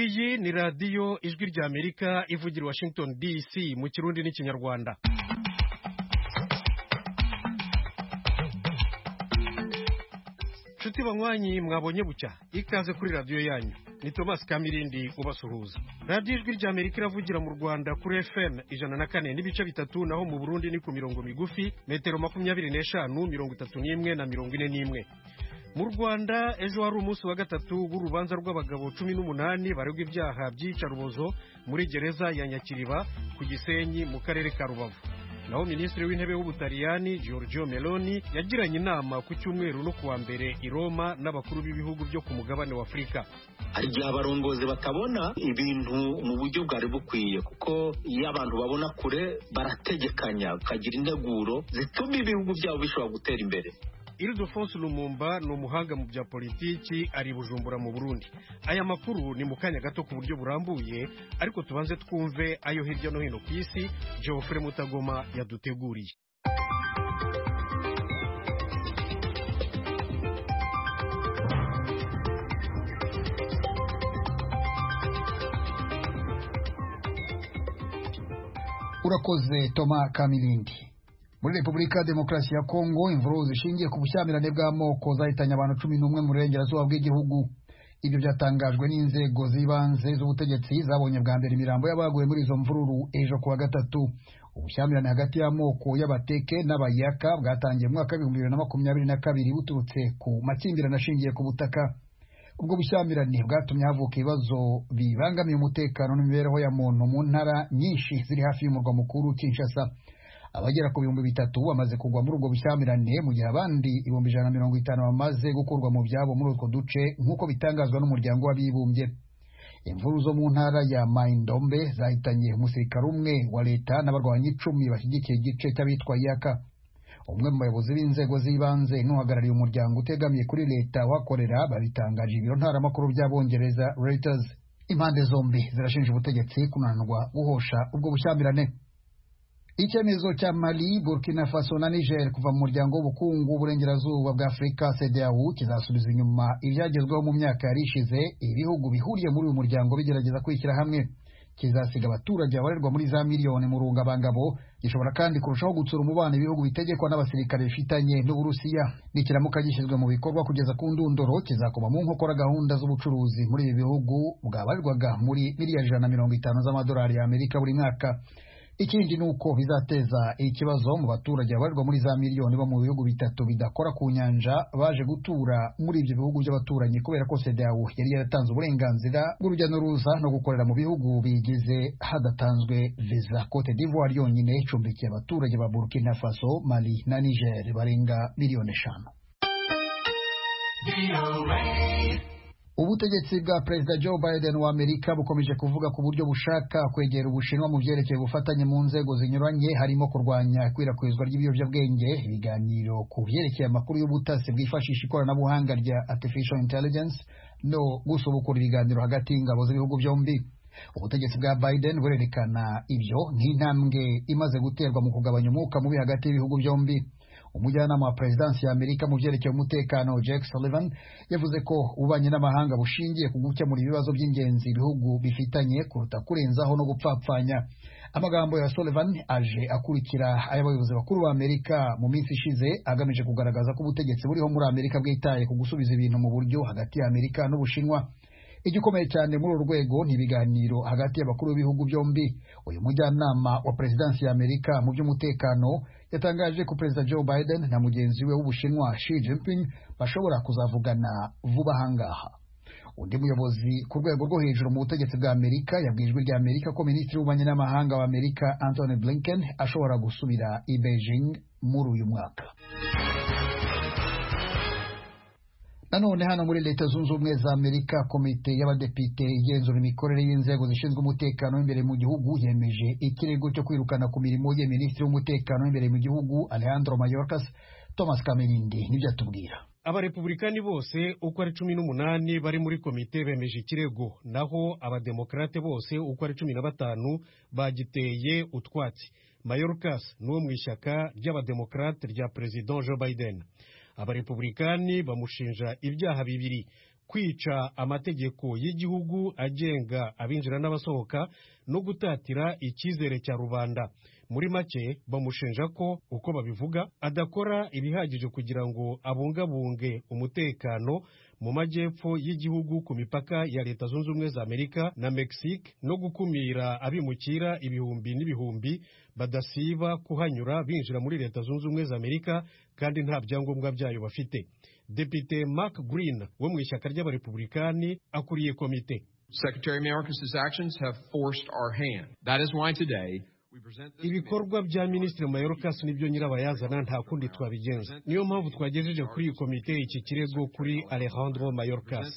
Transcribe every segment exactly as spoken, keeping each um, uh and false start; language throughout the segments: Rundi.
iyi ni radiyo ijwi rya Amerika ivugira Washington D C mu kirundi n'ikinyarwanda. Nshuti banywanyi mwabonye bucya ikaze kuri radiyo yanyu. Ni Thomas Kamirindi ubasuhuza. Radiyo ijwi rya Amerika iravugira mu Rwanda kuri F M ijana na kane n'ibice bitatu, naho mu Burundi ni ku mirongo migufi metero makumyabiri n'eshanu mirongo itatu n'imwe na mirongo ine n'imwe. Mu Rwanda ejo hari umunsi wa gatatu w'urubanza rw'abagabo cumi n'umunani baregwa ibyaha by'iyicarubozo muri gereza ya Nyakiriba ku Gisenyi mu karere ka Rubavu. Naho Minisitiri w'Intebe w'Ubutaliyani Giorgio Meloni yagiranye inama ku cyumweru no kuwa mbere i Roma n'abakuru b'ibihugu byo ku mugabane wa Afurika. Hari igihe abarongozi batabona ibintu mu buryo bwari bukwiye, kuko iyo abantu babona kure barategekanya ukagira integuro zituma ibihugu byabo bishobora gutera imbere. Ildefonse Lumumba ni umuhanga mu bya politiki, ari Bujumbura mu Burundi. Aya makuru ni mu kanya gato ku buryo burambuye, ariko tubanze twumve ayo hirya no hino ku isi Geoffrey Mutagoma yaduteguriye. Urakoze Toma Kamilindi. Muri Repubulika ya Demokarasi ya Kongo, imvururu zishingiye ku bushyamirane bw'amoko zahitanye abantu cumi n'umwe mu burengerazuba bw'igihugu. Ibyo byatangajwe n'inzego z'ibanze z'ubutegetsi zabonye bwa mbere imirambo y'abaguye muri izo mvururu ejo kuwa gatatu. Ubushyamirane hagati y'amoko y'Abateke n'Abayaka bwatangiye mu mwaka w'ibihumbi bibiri na makumyabiri na kabiri buturutse ku makimbirane ashingiye ku butaka. Ubwo bushyamirane bwatumye havuka ibibazo bibangamiye umutekano n'imibereho ya muntu mu ntara nyinshi ziri hafi y'umurwa mukuru Kinshasa. Abagera ku bihumbi bitatu bamaze kugwa muri ubwo bushyamirane, mu gihe abandi ibihumbi ijana na mirongo itanu bamaze gukurwa mu byabo muri utwo duce nk'uko bitangazwa n'umuryango w'abibumbye. Imvuru zo mu ntara ya Mai-Ndombe zahitanye umusirikare umwe wa leta n'abarwanyi icumi bashyigikiye igice cy'abitwa Yaka. Umwe mu bayobozi b'inzego z'ibanze n'uhagarariye umuryango utegamiye kuri leta wakorera babitangaje ibiro ntaramakuru by'Abongereza Reuters. Impande zombi zirashinja ubutegetsi kunanirwa guhosha ubwo bushyamirane. Icyemezo cya Mali, Burkina Faso na Niger kuva mu muryango w'ubukungu burengerazuba bwa Afurika C E D E A O kizasubiza inyuma ibyagezweho mu myaka yari ishize ibihugu bihuriye muri uyu muryango bigerageza kwishyira hamwe. Kizasiga abaturage babarirwa muri za miliyoni mu rungabangabo. Gishobora kandi kurushaho gutsura umubano ibihugu bitegekwa n'abasirikare bifitanye n'Uburusiya. Nikiramuka gishyizwe mu bikorwa kugeza ku ndunduro, kizakoma mu nkokora gahunda z'ubucuruzi muri ibi bihugu bwabarirwaga muri miliyari ijana na mirongo itanu z'amadolari ya Amerika buri mwaka. Ikindi nuko bizateza ikibazo mu baturage babarirwa muri za miliyoni bo mu bihugu bitatu bidakora ku nyanja baje gutura muri ibyo bihugu by'abaturanyi, kubera ko C E D E A O yari yaratanze uburenganzira bw'urujya n'uruza no gukorera mu bihugu bigize hadatanzwe visa. Cote d'Ivoire yonyine icumbikiye abaturage ba Burkina Faso, Mali na Niger barenga miliyoni eshanu. Ubutegetsi bwa Perezida Joe Biden wa Amerika bukomeje kuvuga ku buryo bushaka kwegera Ubushinwa mu byerekeye ubufatanye mu nzego zinyuranye, harimo kurwanya ikwirakwizwa ry'ibiyobyabwenge, ibiganiro ku byerekeye amakuru y'ubutasi bwifashisha ikoranabuhanga rya Artificial Intelligence no gusubukura ibiganiro hagati y'ingabo z'ibihugu byombi. Ubutegetsi bwa Biden burerekana ibyo nk'intambwe imaze guterwa mu kugabanya umwuka mubi hagati y'ibihugu byombi. Umujyanama wa Perezidansi ya Amerika mu byerekeye umutekano Jake Sullivan yavuze ko ububanyi n'amahanga bushingiye ku gukemura ibibazo by'ingenzi ibihugu bifitanye kuruta kurenzaho no gupfapfanya. Amagambo ya Sullivan aje akurikira ay'abayobozi bakuru ba Amerika mu minsi ishize agamije kugaragaza ko ubutegetsi buriho muri Amerika bwitaye ku gusubiza ibintu mu buryo hagati ya Amerika n'Ubushinwa. Igikomeye cyane muri uru rwego ni ibiganiro hagati y'abakuru b'ibihugu byombi. Uyu mujyanama wa Perezidansi ya Amerika mu by'umutekano yatangaje ko Perezida Joe Biden na mugenzi we w'Ubushinwa Xi Jinping bashobora kuzavugana vuba ahangaha. Undi muyobozi ku rwego rwo hejuru mu butegetsi bwa Amerika yabwiye ijwi rya Amerika ko Minisitiri w'Ububanyi n'Amahanga wa Amerika Antony Blinken ashobora gusubira i Beijing muri uyu mwaka. Nanone hano muri Leta Zunze Ubumwe za Amerika, komite y'abadepite igenzura imikorere y'inzego zishinzwe umutekano w'imbere mu gihugu yemeje ikirego cyo kwirukana ku mirimo ye Minisitiri w'Umutekano w'imbere mu gihugu Alejandro Mayorkas. Thomas Kamilindi nibyo atubwira. Abarepublikani bose uko ari cumi n'umunani bari muri komite bemeje ikirego, naho abademokrate bose uko ari cumi na batanu bagiteye utwatsi. Mayorkas n'uwo mu ishyaka ry'abademokrate rya President Joe Biden. Abarepublikani bamushinja ibyaha bibiri: kwica amategeko y'igihugu agenga abinjira n'abasohoka no gutatira icyizere cya rubanda. Muri make bamushinja ko uko babivuga adakora ibihagije kugira ngo abungabunge umutekano mu majyepfo y'igihugu ku mipaka ya Leta Zunze Ubumwe za Amerika na Mexique no gukumira abimukira ibihumbi n'ibihumbi badasiba kuhanyura binjira muri Leta Zunze Ubumwe za Amerika kandi nta byangombwa byayo bafite. Depite Mark Green wo mu ishyaka ry'abarepublikani akuriye komite. Secretary Mayorkas' actions have forced our hand. That is why today ibikorwa bya Minisitiri Mayorkas nibyo nyirabayazana, nta kundi twabigenza. Niyo mpamvu twagejeje kuri iyi komite iki kirego kuri Alejandro Mayorkas.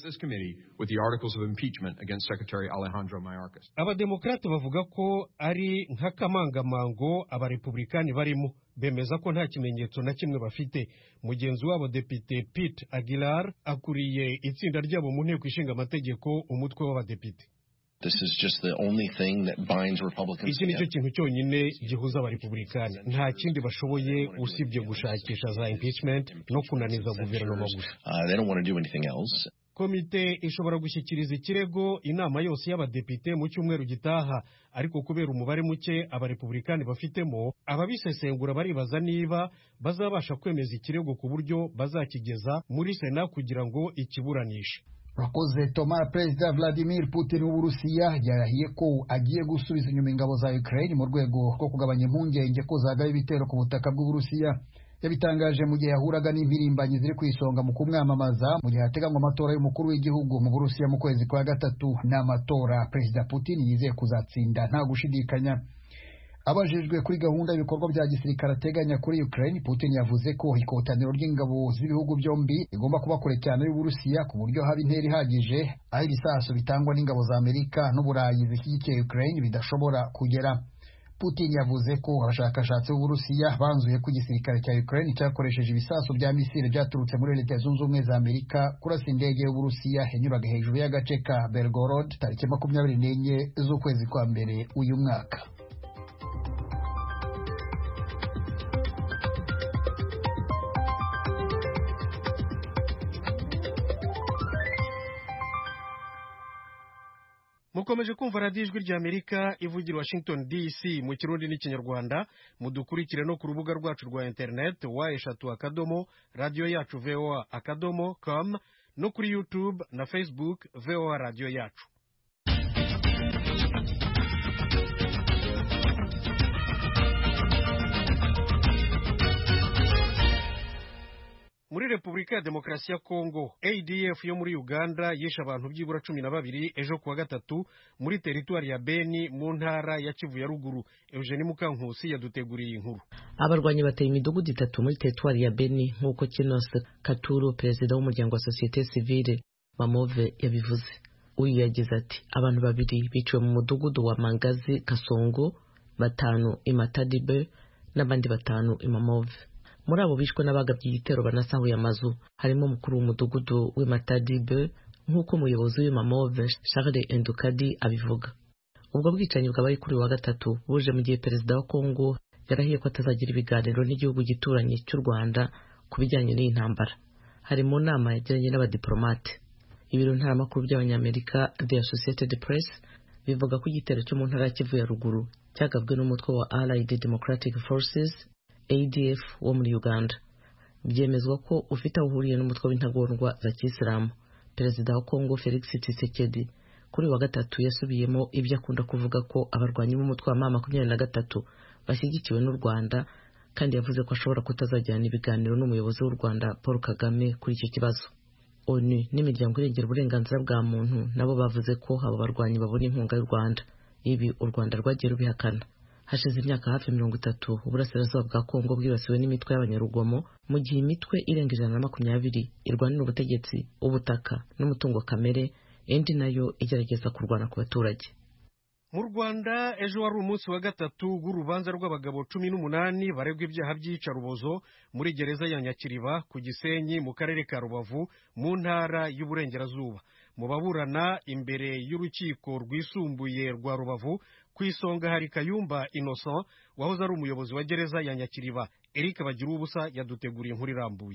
Abademokrate bavuga ko ari nk'akamangamango abarepublikani barimo, bemeza ko nta kimenyetso na kimwe bafite. Mugenzi wabo Depite Pete Aguilar akuriye itsinda ryabo mu nteko ishinga amategeko umutwe w'abadepite. This is just the only thing that binds Republicans. Iki nicyo kintu cyonyine gihuza abarepublikani, nta kindi bashoboye usibye gushakisha za impeachment no kunaniza guverinoma gusa. Uh, they don't want to do anything else. Komite ishobora gushyikiriza ikirego inama yose y'abadepite mu cyumweru gitaha, ariko kubera umubare muke abarepublikani bafitemo, ababisesengura baribaza niba bazabasha kwemeza ikirego ku buryo bazakigeza muri Sena kugira ngo ikiburanishe. Rakoze Toma. Perezida Vladimir Putin w'Uburusiya yarahiye ko agiye gusubiza inyuma ingabo za Ukraine mu rwego rwo kugabanya impungenge ko zagaye ibitero ku butaka bw'Uburusiya. Yabitangaje mu gihe yahuraga n'impirimbanyi ziri kwisonga mu kumwamamaza mu gihe hateganywa amatora y'umukuru w'igihugu mu Burusiya mu kwezi kwa gatatu. N'amatora Perezida Putin yizeye kuzatsinda nta gushidikanya. Abajijwe kuri gahunda y'ibikorwa bya gisirikare ateganya kuri Ukraine, Putin yavuze ko ikotaniro ry'ingabo z'ibihugu byombi igomba kuba kure cyane y'Uburusiya ku buryo haba intera ihagije aho ibisasu bitangwa n'ingabo za Amerika n'Uburayi zishyigikiye Ukraine bidashobora kugera. Putin yavuze ko abashakashatsi b'Uburusiya banzuye ko igisirikare cya Ukraine cyakoresheje ibisasu bya misile byaturutse muri Leta Zunze Ubumwe za Amerika kurasa indege y'Uburusiya yanyuraga hejuru y'agace ka Belgorod tariki makumyabiri n'enye z'ukwezi kwa mbere uyu mwaka. Mukomeje kumva radiyo ijwi ry'Amerika ivugira Washington D C mu Kirundi n'Ikinyarwanda. Mudukurikire no ku rubuga rwacu rwa internet wa eshatu akadomo radiyo yacu V O A akadomo com no kuri YouTube na Facebook V O A radiyo yacu. Muri Repubulika ya Demokarasi ya Kongo, A D F yo muri Uganda yishe abantu byibura cumi na babiri ejo kuwa gatatu muri teritwari ya Beni mu ntara ya Kivu ya ruguru. Eugene Mukankusi yaduteguriye inkuru. Abarwanyi bateye imidugudu itatu muri teritwari ya Beni nk'uko Kinos Katuro, perezida w'umuryango wa Societe Civile Mamove, yabivuze. Uyu yagize ati abantu babiri biciwe mu mudugudu wa Mangazi Kasongo, batanu i Matadibe n'abandi batanu i Mamove. Muri abo bishwe n'abagabye igitero banasahuye amazu harimo umukuru w'umudugudu w'Imatadibe nk'uko umuyobozi w'Imamove Charles Endukadi abivuga. Ubwo bwicanyi bw'abari kuri wa gatatu buje mu gihe perezida wa Kongo yarahiye ko atazagira ibiganiro n'igihugu gituranye cy'u Rwanda ku bijyanye n'iyi ntambara. Hari mu nama yagiranye n'abadiplomate. Ibiro ntaramakuru by'Abanyamerika The Associated Press bivuga ko igitero cyo mu ntara ya Kivu ya ruguru cyagabwe n'umutwe wa Allied Democratic Forces A D F wo muri Uganda. Byemezwa ko ufite aho uhuriye n'umutwe w'intagondwa za Kisilamu. Perezida wa Kongo Felix Tshisekedi kuri wa gatatu yasubiyemo ibyo akunda kuvuga ko abarwanyi b'umutwe wa makumyabiri na gatatu bashyigikiwe n'u Rwanda, kandi yavuze ko ashobora kutazajyana ibiganiro n'umuyobozi w'u Rwanda Paul Kagame kuri icyo kibazo. ONU n'imiryango irengera uburenganzira bwa muntu nabo bavuze ko abo barwanyi babona inkunga y'u Rwanda. Ibi u Rwanda rwagiye rubihakana. Hashize imyaka hafi mirongo itatu uburasirazuba bwa Kongo bwibasiwe n'imitwe y'abanyarugomo, mu gihe imitwe irenga ijana na makumyabiri irwanira ubutegetsi, ubutaka n'umutungo kamere, indi nayo igerageza kurwana ku baturage. Mu Rwanda ejo wari umunsi wa gatatu w'urubanza rw'abagabo cumi n'umunani baregwa ibyaha by'iyicarubozo muri gereza ya Nyakiriba ku Gisenyi mu karere ka Rubavu mu ntara y'Uburengerazuba. Mu baburana imbere y'urukiko rwisumbuye rwa Rubavu ku isonga hari Kayumba Innocent wahoze ari umuyobozi wa gereza ya Nyakiriba. Eric Bagiruwubusa yaduteguriye inkuru irambuye.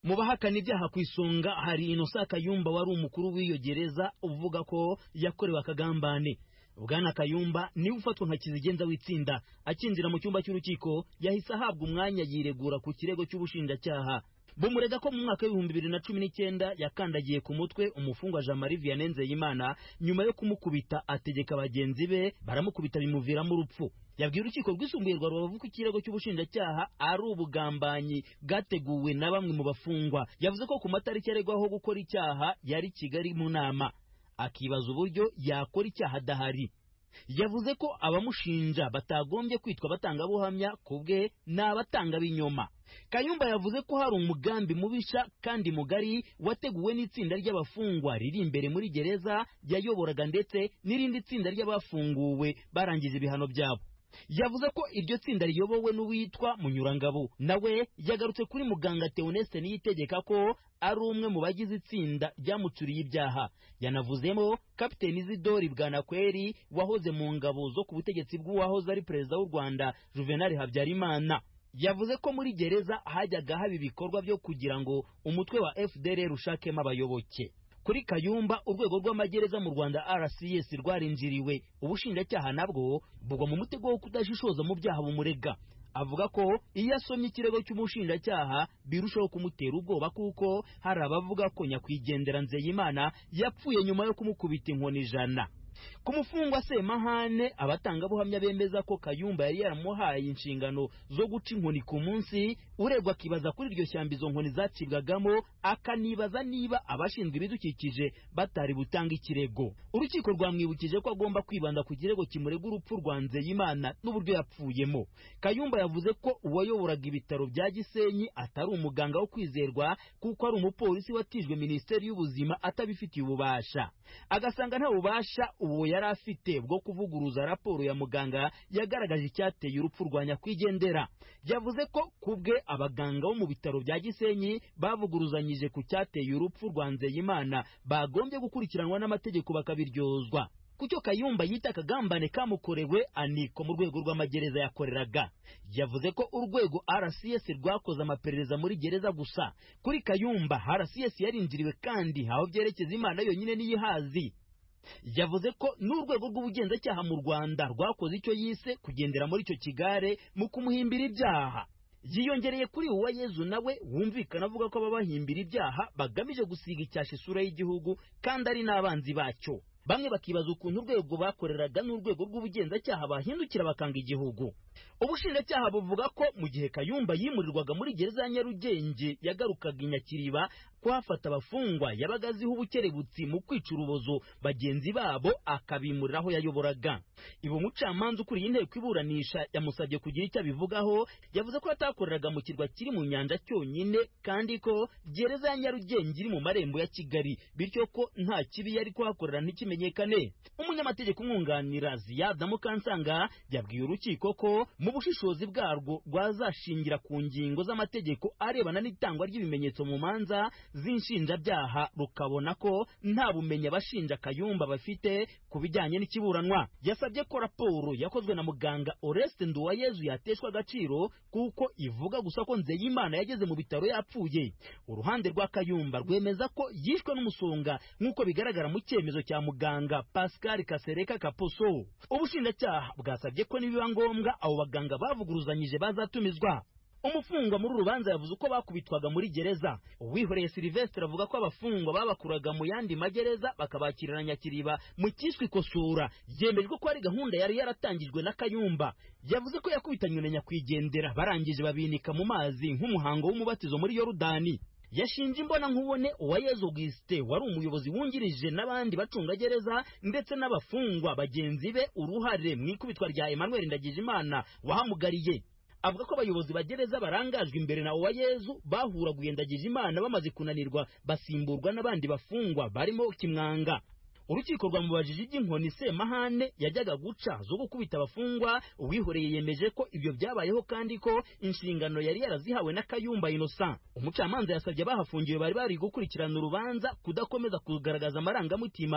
Mu bahakana ibyaha ku isonga hari Innocent Kayumba wari umukuru w'iyo gereza uvuga ko yakorewe akagambane. Bwana Kayumba niwe ufatwa nka kizigenza w'itsinda akinjira mu cyumba cy'urukiko yahise ahabwa umwanya yiregura ku kirego cy'ubushinjacyaha. Bumurega ko mu mwaka w'ibihumbi bibiri na cumi n'icyenda yakandagiye ku mutwe umufungwa Jean Marie Vianney Nzeyimana nyuma yo kumukubita ategeka bagenzi be baramukubita bimuviramo urupfu. Yabwiye urukiko rwisumbuye rwa Rubavu ko ikirego cy'ubushinjacyaha ari ubugambanyi bwateguwe na bamwe mu bafungwa. Yavuze ko ku matariki aregwaho gukora icyaha yari Kigali mu nama, akibaza uburyo yakora icyaha adahari. Yavuze ko abamushinja batagombye kwitwa batangabuhamya kubwe n'abatanga binyoma. Kayumba yavuze ko hari umugambi mubisha kandi mugari wateguwe n'itsinda ry'abafungwa riri imbere muri gereza yayoboraga ndetse n'irindi tsinda ry'abafunguwe barangije ibihano byabo. Yavuze ko iryo tsinda riyobowe n'uwitwa Munyurangabo, nawe yagarutse kuri muganga Theoneste Niyitegeka ko ari umwe mu bagize itsinda ryamucuriye ibyaha. Yanavuzemo Kapiteni Isidori Bwanakweri wahoze mu ngabo zo ku butegetsi bw'uwahoze ari perezida w'u Rwanda Juvenal Habyarimana. Yavuze ko muri gereza hajyaga haba ibikorwa byo kugira ngo umutwe wa F D L R ushakemo abayoboke. Kuri Kayumba urwego rw'amagereza mu Rwanda R C S rwarinjiriwe, ubushinjacyaha nabwo bugwa mu mutego wo kudashishoza mu byaha bumurega. Avuga ko iyo asomye ikirego cy'umushinjacyaha birushaho kumutera ubwoba kuko hari abavuga ko nyakwigendera Nzeyimana yapfuye nyuma yo kumukubita inkoni ijana. Ku mufungwa Semahane abatangabuhamya bemeza ko Kayumba yari yaramuhaye inshingano zo guca inkoni ku munsi, uregwa akibaza kuri iryo shyamba izo nkoni zacibwagamo, akanibaza niba abashinzwe ibidukikije batari butanga ikirego. Urukiko rwamwibukije ko agomba kwibanda ku kirego kimurega urupfu rwa Nzeyimana n'uburyo yapfuyemo. Kayumba yavuze ko uwayoboraga ibitaro bya Gisenyi atari umuganga wo kwizerwa kuko ari umupolisi watijwe Minisiteri y'Ubuzima atabifitiye ububasha, agasanga nta bubasha uwo yari afite bwo kuvuguruza raporo ya muganga yagaragaje icyateye urupfu rwa nyakwigendera. Yavuze ko kubwe abaganga bo mu bitaro bya Gisenyi bavuguruzanyije ku cyateye urupfu rwa Nzeyimana bagombye gukurikiranwa n'amategeko bakabiryozwa. Kucyo Kayumba yita akagambane kamukorewe aniko mu rwego rw'amagereza yakoreraga. Yavuze ko urwego R C S rwakoze amaperereza muri gereza gusa. Kuri Kayumba R C S yarinjiriwe kandi aho byerekeza Imana yonyine niyihazi. Yavuze ko n'urwego rw'ubugenzacyaha mu Rwanda rwakoze icyo yise kugendera muri icyo kigare mu kumuhimbira ibyaha. Yiyongereye kuri Uwayezu nawe wumvikana avuga ko ababahimbira ibyaha bagamije gusiga icyasha isura y'igihugu kandi ari n'abanzi bacyo. Bamwe bakibaza ukuntu urwego bakoreraga n'urwego rw'ubugenzacyaha bahindukira bakanga igihugu. Ubushinjacyaha buvuga ko mu gihe Kayumba yimurirwaga muri gereza ya Nyarugenge yagarukaga i Nyakiriba kuhafata abafungwa yabaga aziho ubukerebutsi mu kwica urubozo bagenzi babo akabimurira aho yayoboraga. Ibo umucamanza ukuriye inteko iburanisha yamusabye kugira icyo abivugaho. Yavuze ko atakoreraga mu kirwa kiri mu nyanja cyonyine kandi ko gereza ya Nyarugenge iri mu marembo ya Kigali, bityo ko nta kibi yari kuhakorera ntikimenyekane. Umunyamategeko umwunganira Ziyada Mukansanga yabwiye urukiko ko mu bushishozi bwarwo rwazashingira ku ngingo z'amategeko arebana n'itangwa ry'ibimenyetso mu manza z'inshinjabyaha rukabona ko nta bumenyi abashinja Kayumba bafite ku bijyanye n'ikiburanwa. Yasabye ko raporo yakozwe na muganga Oreste Nduwayezu yateshwa agaciro kuko ivuga gusa ko Nzeyimana yageze mu bitaro yapfuye. Uruhande rwa Kayumba rwemeza ko yishwe n'umusonga nk'uko bigaragara mu cyemezo cya muganga Pascal Kasereka Kaposo. Ubushinjacyaha bwasabye ko nibiba ngombwa abo baganga bavuguruzanyije bazatumizwa. Umufungwa muri urubanza yavuze uko bakubitwaga muri gereza. Uwihoreye Sylvestre avuga ko abafungwa babakuraga mu yandi magereza bakabakirana Nyakiriba mu kiswe ikosora. Yemejwe ko ari gahunda yari yaratangijwe na Kayumba. Yavuze ko yakubitanywe na nyakwigendera barangije babinika mu mazi nk'umuhango w'umubatizo muri Yorodani. Yashinje imbona nkubone Uwayezu Auguste wari umuyobozi wungirije n'abandi bacunga gereza ndetse n'abafungwa bagenzi be uruhare mu ikubitwa rya Emmanuel Ndagijimana wahamugariye. Avuga ko abayobozi bagereza barangajwe imbere na Uwayezu bahuraguye Ndagijimana bamaze kunanirwa basimburwa n'abandi bafungwa barimo Kimwanga. Urukiko rwamubajije iby'inkoni Semahane yajyaga guca zo gukubita abafungwa. Uwihoreye yemeje ko ibyo byabayeho kandi ko inshingano yari yarazihawe na Kayumba Innocent. Umucamanza yasabye bahafungiwe bari bari gukurikirana urubanza kudakomeza kugaragaza amarangamutima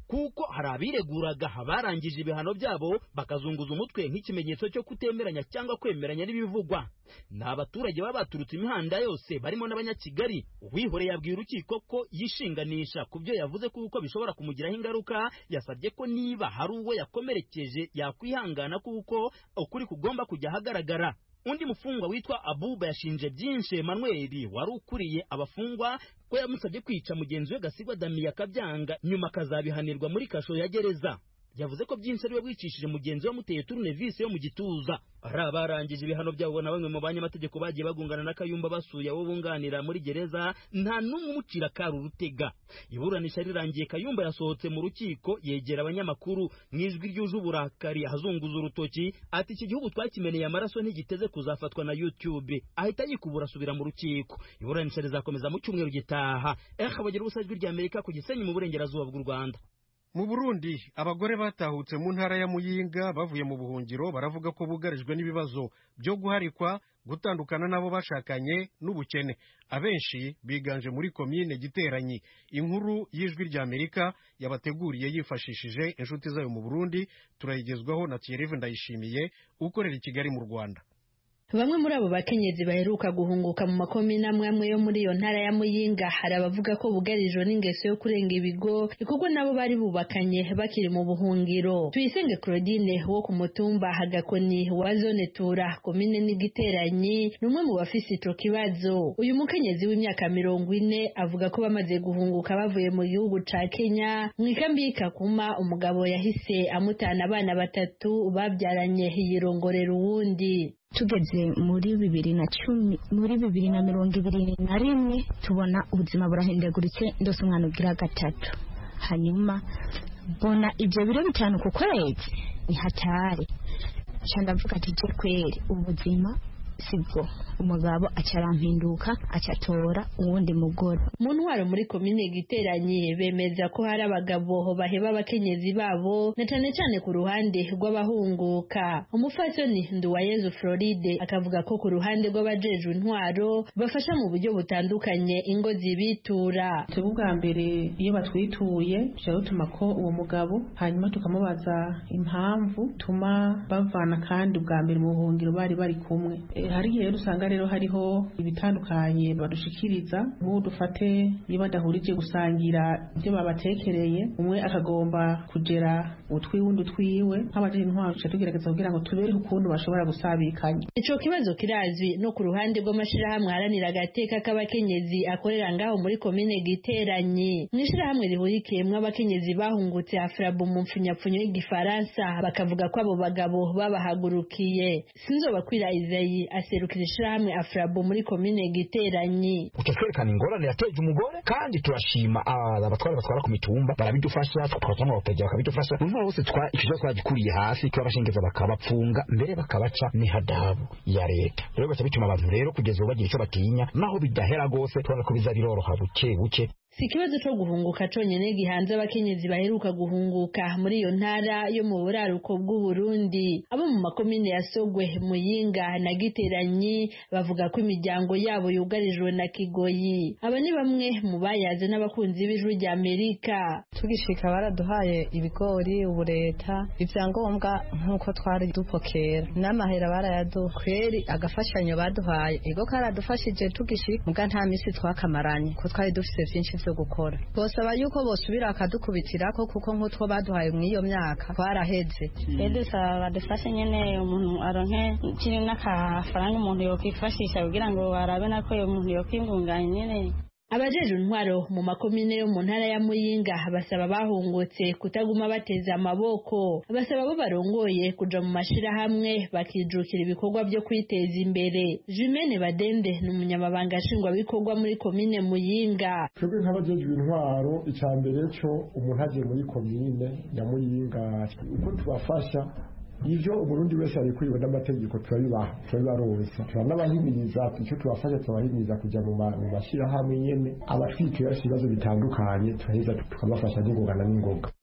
kuko hari abireguraga barangije ibihano byabo bakazunguza umutwe nk'ikimenyetso cyo kutemeranya cyangwa kwemeranya n'ibivugwa. Ni abaturage baba baturutse imihanda yose barimo n'abanyakigali. Uwihoreye yabwiye urukiko ko yishinganisha ku byo yavuze kuko bishobora kumugiraho ingaruka. Yasabye ko niba hari uwo yakomerekeje yakwihangana kuko ukuri kugomba kujya ahagaragara. Undi mufungwa witwa Abuba yashinje byinshi Emmanuel wari ukuriye abafungwa ko yamusabye kwica mugenzi we Gasigwa Damien akabyanga nyuma akazabihanirwa muri kasho ya gereza. Yavuze ko byinshi ari we wicishije mugenzi we muteye tournevis yo mu gituza. Ari abarangije ibihano byabo na bamwe mu banyamategeko bagiye bagungana na Kayumba basuye abo bunganira muri gereza nta numwe umucira karu rutega. Iburanisha rirangiye Kayumba yasohotse mu rukiko yegera abanyamakuru mwijwi ryuje uburakari ahazunguza urutoki ati iki gihugu twakimeneye amaraso ntigiteze kuzafatwa na YouTube. Ahita yikubura asubira mu rukiko. Iburanisha rizakomeza mu cyumweru gitaha. Eha bagira ubusajwi rya Amerika ku Gisenyi mu burengerazuba bw'u Rwanda. Mu Burundi abagore batahutse mu ntara ya Muyinga bavuye mu buhungiro baravuga ko bugarijwe n'ibibazo byo guharikwa, gutandukana nabo bashakanye n'ubukene. Abenshi biganje muri komine Giteranyi. Inkuru y'ijwi rya Amerika yabateguriye yifashishije inshuti zayo mu Burundi, turayigezwaho na Thierry Ndayishimiye ukorera i Kigali mu Rwanda. Bamwe muri abo bakenyezi baheruka guhunguka mu makomine amwe amwe yo muri iyo ntara ya Muyinga hari abavuga ko bugarijwe n'ingeso yo kurenga ibigo kuko nabo bari bubakanye bakiri mu buhungiro. Tuyisenge Claudine wo ku mutumba Hagakoni wa zone Tura komine n'Igiteranyi numwe mu bafise ico kibazo. Uyu mukenyezi w'imyaka mirongo ine avuga ko bamaze guhunguka bavuye mu gihugu ca Kenya mu ikambi y'Ikakuma umugabo yahise amutana abana batatu babyaranye yirongorera uwundi. Tugeze muri bibiri na cumi muri bibiri na mirongo ibiri na rimwe tubona ubuzima burahindaguritse ndose umwana ugira gatatu. Hanyuma bona ibyo biro bitanu ku kwezi ni hatari. Ndavuga ati je kweri ubuzima sibwo. Umugabo acarampinduka acatora uwundi mugore. Mu ntwaro muri komine Giteranyi bemeza ko hari abagabo baheba abakenyezi babo na cyane cyane ku ruhande rw'abahunguka. Umufasoni Nduwayezu Floride akavuga ko ku ruhande rw'abajejwe intwaro bafasha mu buryo butandukanye ingo zibitura. Ubwa mbere iyo batwituye cyo tuma ko uwo mugabo hanyuma tukamubaza impamvu tuma bavana kandi ubwa mbere mu buhungiro bari bari kumwe. E, hari igihe usanga rero hariho ibitandukanye badushikiriza nk'ubu dufate niba ndahurije gusangira ibyo babatekereye umwe akagomba kugera utwiwundi utwiwe nk'abajeje intwaro cyo tugerageza kugira ngo tubere ukuntu bashobora gusabikanya. Ico kibazo kirazwi no ku ruhande rw'amashirahamwe haranira agateka k'abakenyezi akorera ngaho muri komine Giteranyi. Mwishirahamwe rihurikiyemwo abakenyezi bahungutse Afrabu mu mfunyapfunyo y'igifaransa bakavuga ko abo bagabo babahagurukiye. Sinzobakwira Izayi aserukira ishirahamwe Afrabu muri komine Giteranyi. Utakwerekana ingorane yateje umugore kandi turashima abatwara batwara ku mitumba barabidufasha twakatamo abategeka bakabidufasha. Umuntu wose twa ikibazo twagikuriye hasi twabashengeza bakabapfunga mbere bakabaca ni hadabu ya leta. Rero gacha bituma abantu rero kugeza ubu bagira icyo batinya naho bidahera gose tubona ko bizabiroroha buke buke. Si kibazo cyo guhunguka conyene gihanze abakenyezi baheruka guhunguka muri iyo ntara yo mu buraruko bw'u Burundi. Abo mu makomine ya Sogwe, Muyinga na Giteranyi bavuga ko imiryango yabo yugarijwe na kigoyi. Aba ni bamwe mu bayaze n'abakunzi b'ijwi rya Amerika. Tugishika baraduhaye ibigori ubureta ivyangombwa nkuko twari dupokera n'amahera barayaduha kweri agafashanyo baduhaye ego karadufashije tugishika muga nta misi twakamaranye ko twari dufise vyinshi vyo gukora. Bosaba yuko bosubira akadukubitirako kuko nk'utwo baduhaye mw'iyo myaka twaraheze. Edusaba badufashe nyene umuntu aronke kiri n'akafaranga umuntu yokwifashisha kugira ngo arabe nako uyo muntu yokwingunganya nyene. Abajeje intwaro mu makomine yo mu ntara ya Muyinga basaba bahungutse kutaguma bateza amaboko. Basaba abo barongoye kuja mu mashirahamwe bakijukira ibikorwa byo kwiteza imbere. Jumene Badende n'umunyamabanga nshingwa bikorwa muri komine Muyinga. Twebwe nk'abajeje intwaro icambere cyo umuntu agiye muri komine ya Muyinga uko tubafasha ivyo umurundi wese ari kwiwe n'amategeko turabibaha turabibaronsa turanabahimiriza icyo tubafasha tubahimiriza kujya mu mashirahamwe nyene abatwikira ibibazo bitandukanye turaheza tukabafasha n'ingogana n'ingoga.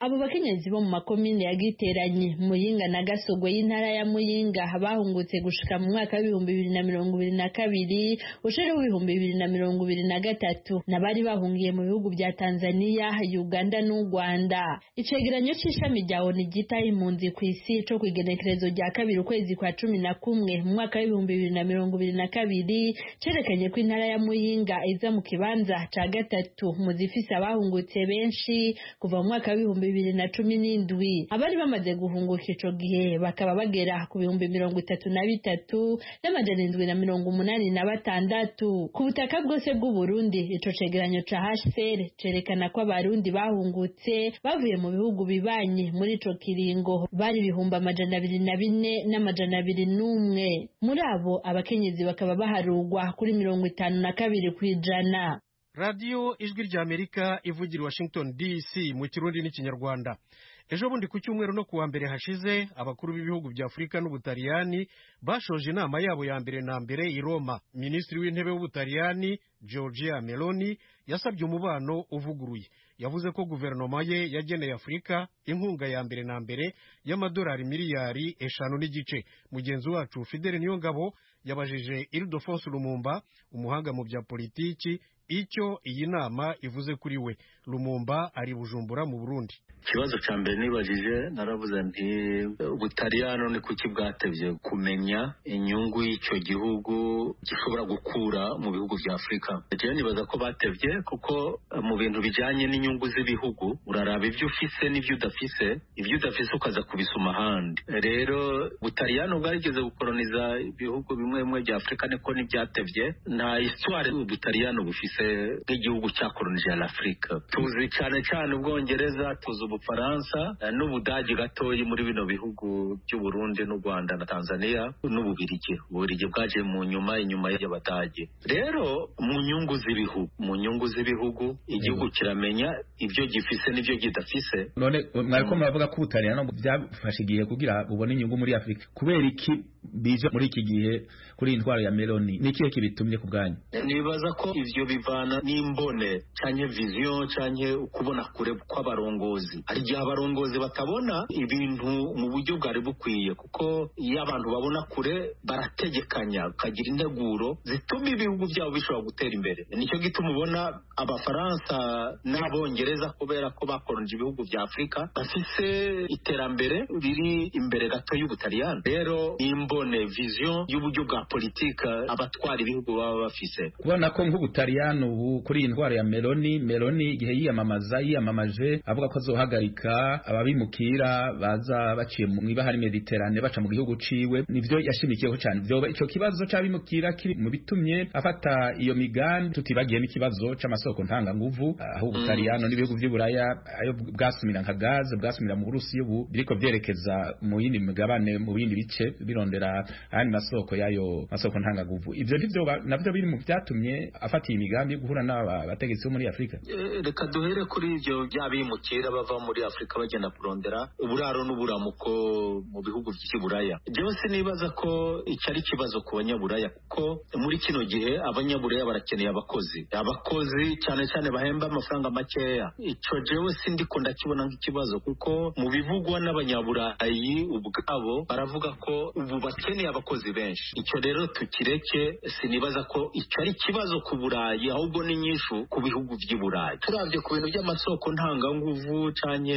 abo bakenyezi bo mu makomine ya Giteranyi, Muyinga na Gasogwe y'intara ya Muyinga bahungutse gushika mu mwaka w'ibihumbi bibiri na mirongo ibiri na kabiri ushire w'ibihumbi bibiri na mirongo ibiri na gatatu nabari bahungiye mu bihugu bya Tanzania, Uganda n'u Rwanda. Icegeranyo c'ishami rya O N U ryitaho impunzi ku isi co kwigenekerezo rya kabiri ukwezi kwa cumi na kumwe mu mwaka w'ibihumbi bibiri na mirongo ibiri na kabiri cerekanye ko intara ya Muyinga iza mu kibanza ca gatatu mu zifise abahungutse benshi kuva mu mwaka w'ibihumbi bibiri na cumi n'indwi. Abari bamaze guhunguka ico gihe bakaba bagera ku bihumbi mirongo itatu na bitatu n'amajana indwi na mirongo umunani na batandatu ku butaka bwose bw'u Burundi. Ico cegeranyo ca H C R cerekana ko abarundi bahungutse bavuye mu bihugu bibanye muri ico kiringo bari ibihumbi amajana abiri na bine n'amajana abiri n'umwe. Muri abo abakenyezi bakaba baharugwa kuri mirongo itanu na kabiri kw'ijana. Radio Ijwi rya Amerika ivugira Washington D C mu Kirundi n'Ikinyarwanda. Ejo bundi ku cyumweru no kuwa mbere hashize abakuru b'ibihugu bya Afurika n'Ubutaliyani bashoje inama yabo ya mbere na mbere i Roma. Minisitiri w'intebe w'Ubutaliyani Giorgia Meloni yasabye umubano uvuguruye. Yavuze ko guverinoma ye yageneye Afurika inkunga ya mbere na mbere y'amadolari miliyari eshanu n'igice. Mugenzi wacu Fidele Niyongabo yabajije Ildefonse Lumumba, umuhanga mu bya politiki, icyo iyi nama ivuze kuri we. Lumumba ari Bujumbura mu Burundi. Ikibazo cya mbere nibajije naravuze nti Ubutaliyano ni kuki bwatevye kumenya inyungu y'icyo gihugu gishobora gukura mu bihugu bya Afurika. Je nibaza ko batevye kuko mu bintu bijanye n'inyungu z'ibihugu uraraba ibyo ufise n'ibyo udafise, ibyo udafise ukaza kubisoma ahandi. Rero Ubutaliyano bwarigeze gukoloniza ibihugu bimwe bimwe bya Afurika niko n'ibyatevye. Nta histoire Ubutaliyano bufise nk'igihugu cyakolonije Afurika. Tuzi cyane cyane Ubwongereza, tuzi Ubufaransa n'Ubudagi gatoyi muri bino bihugu by'u Burundi n'u Rwanda na Tanzania n'Ububirigi. Ububirigi bwaje mu nyuma inyuma y'Abadage. Rero mu nyungu z'ibihugu, mu nyungu z'ibihugu igihugu kiramenya ibyo gifise n'ibyo kidafise. None mwariko muravuga ko Ubutaliyano byafashe igihe kugira ubone inyungu muri Afurika. Kubera iki bije muri iki gihe kuri intwaro ya Meloni? Nikihe kibitumye ku bwanyu? Nibaza ko ivyo bivana n'imbone cyanye vision cyanye ukubona kure kw'abarongozi. Hari gihe abarongozi batabona ibintu mu buryo bwari bukwiye, kuko iyo abantu babona kure barategekanya kagira integuro zituma ibihugu byabo bishobora gutera imbere. Nicyo gituma ubona Abafaransa n'Abongereza kubera ko bakolonije ibihugu bya Afurika bafise iterambere riri imbere gato y'Ubutaliyano. Rero imbone vision y'uburyo bwa politika abatwara ibihugu baba bafise. Kubona ko nk'Ubutaliyano ubu kuri intwaro ya Meloni, Meloni igihe yiyamamaza yiyamamaje avuga ko azohagarika ababimukira baza baciye mu ibahari Mediterane baca mu gihugu ciwe, nivyo yashimikiyeho cyane. Vyo ico kibazo c'abimukira kiri mu bitumye afata iyo migambi. Tutibagiye n'ikibazo c'amasoko ntanga nguvu, aho Ubutaliyano n'ibihugu vy'Uburaya ayo bwasumira nka gaze bwasumira mu Burusiya ubu biriko vyerekeza mu yindi migabane mu bindi bice birondera ayandi masoko yayo masoko ntanga nguvu. Ivyo ndivyo navyo biri mu vyatumye afata imigambi yo guhura n'abategetsi bo muri Afurika. Reka duhere kuri ivyo by'abimukira bava muri Afurika bagenda kurondera uburaro n'uburamuko mu bihugu vy'Uburaya. Jewe sinibaza ko icyo ari kibazo ku banyaburaya, kuko muri kino gihe abanyaburaya barakeneye abakozi abakozi cyane cyane bahemba amafaranga makeya. Ico jewe sindiko ndakibona nk'ikibazo, kuko mu bivugwa n'abanyaburayi ubwabo baravuga ko ubu bakeneye abakozi benshi. Icyo rero tukireke, sinibaza ko icyo ari kibazo ku Burayi, ahubwo ni nyishu ku bihugu by'Uburayi. Turavye ku bintu by'amasoko ntanganguvu canye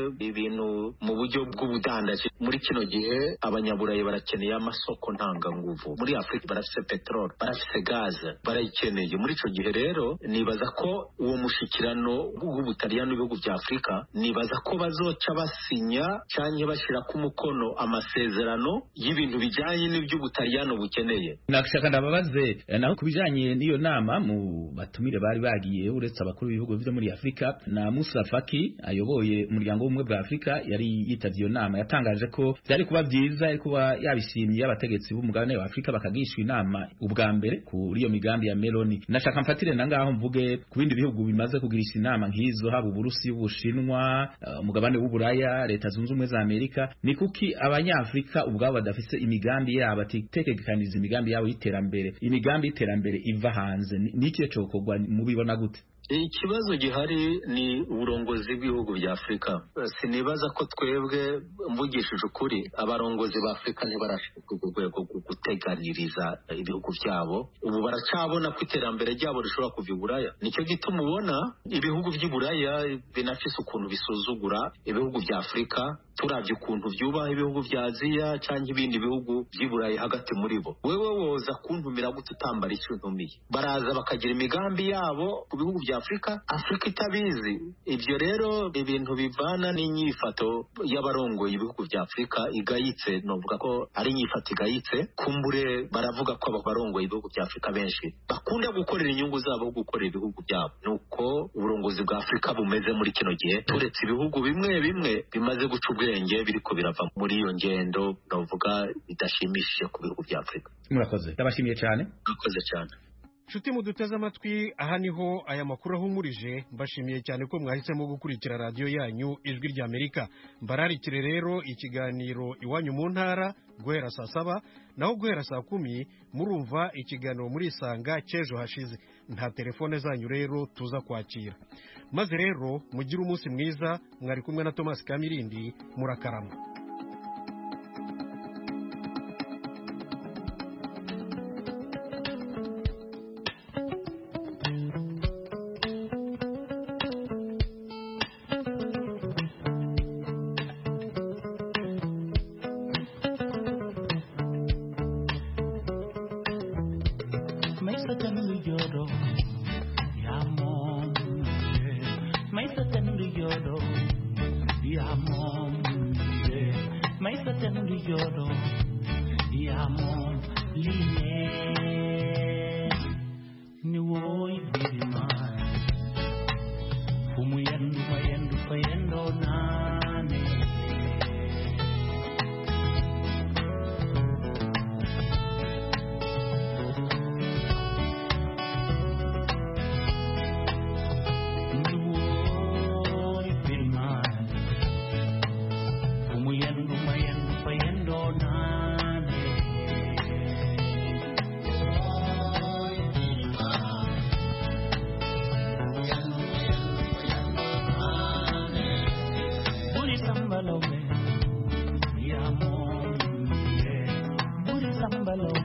ibintu mu buryo bw'ubudandaji, muri kino gihe abanyaburayi barakeneye amasoko ntanganguvu. Muri Afurika barafise petrol, barafise gaze, barayikeneye. Muri ico gihe rero nibaza ko uwo mushikirano w'Ubutaliyano n'ibihugu bya Afurika, nibaza ko bazoca basinya canye bashira ku mukono amasezerano y'ibintu bijanye n'ivy'Ubutaliyano bukeneye. Nakashaka ndababaze naho kubijanye n'iyo nama mu batumire bari bagiye uretse abakuru b'ibihugu byo muri Afurika na Musa Faki ayoboye umuryango w'umwe bwa Afurika yari yitavye iyo nama. Yatangaje ko byari kuba byiza ari kuba yabishimiye abategetsi b'umugabane wa Afurika bakagishwa inama ubwa mbere kuri iyo migambi ya Meloni. Nashaka mfatire nangaho mvuge ku bindi bihugu bimaze kugirisha inama nk'izo, haba Uburusi, Ubushinwa, umugabane uh, w'Uburaya, Leta Zunze Ubumwe za Amerika. Ni kuki abanyafrika ubwabo badafise imigambi yabo atitekekaniza imigambi yabo y'iterambere? Imigambi y'iterambere iva hanze. Niki cyo kogwa mubibona gute? ikibazo gihari ni uburongozi bw'ibihugu bya Afurika. Sinibaza ko twebwe mvugishije ukuri abarongozi ba Afurika ntibarashika ku rwego rwo guteganiriza ibihugu byabo. Ubu baracabona ko iterambere ryabo rishobora kuva i Buraya. Nicyo gituma ubona ibihugu by'i Buraya binafise ukuntu bisuzugura ibihugu bya Afurika, turavye ukuntu vyubaha ibihugu vya Aziya canke ibindi bihugu by'i Buraya hagati muri bo. Wewe woza kuntumira gute utambara icyo ntumiye? Baraza bakagira imigambi yabo ku bihugu bya Afurika, Afurika itabizi. Ivyo rero ibintu bivana n'inyifato y'abarongoye ibihugu bya Afurika igayitse. Novuga ko ari inyifato igayitse. Kumbure baravuga ko abo barongoye ibihugu bya Afurika benshi bakunda gukorera inyungu zabo gukorera ibihugu byabo. Nuko uburongozi bwa Afurika bumeze muri kino gihe, turetse ibihugu bimwe bimwe bimaze guca ubwenge biriko birava muri iyo ngendo novuga idashimishije ku bihugu bya Afurika. Murakoze, ndabashimiye cyane. Murakoze cyane. Nshuti muduteze amatwi, aha niho aya makuru ahumurije. Mbashimiye cyane ko mwahisemo gukurikira radiyo yanyu Ijwi ry'Amerika. Mbararikire rero ikiganiro Iwanyu mu Ntara guhera saa saba, naho guhera saa kumi murumva ikiganiro muri Isanga cy'ejo hashize. Nta telefone zanyu rero tuza kwakira. Maze rero mugire umunsi mwiza. Mwari kumwe na Thomas Kamirindi. Murakarama. Sambalo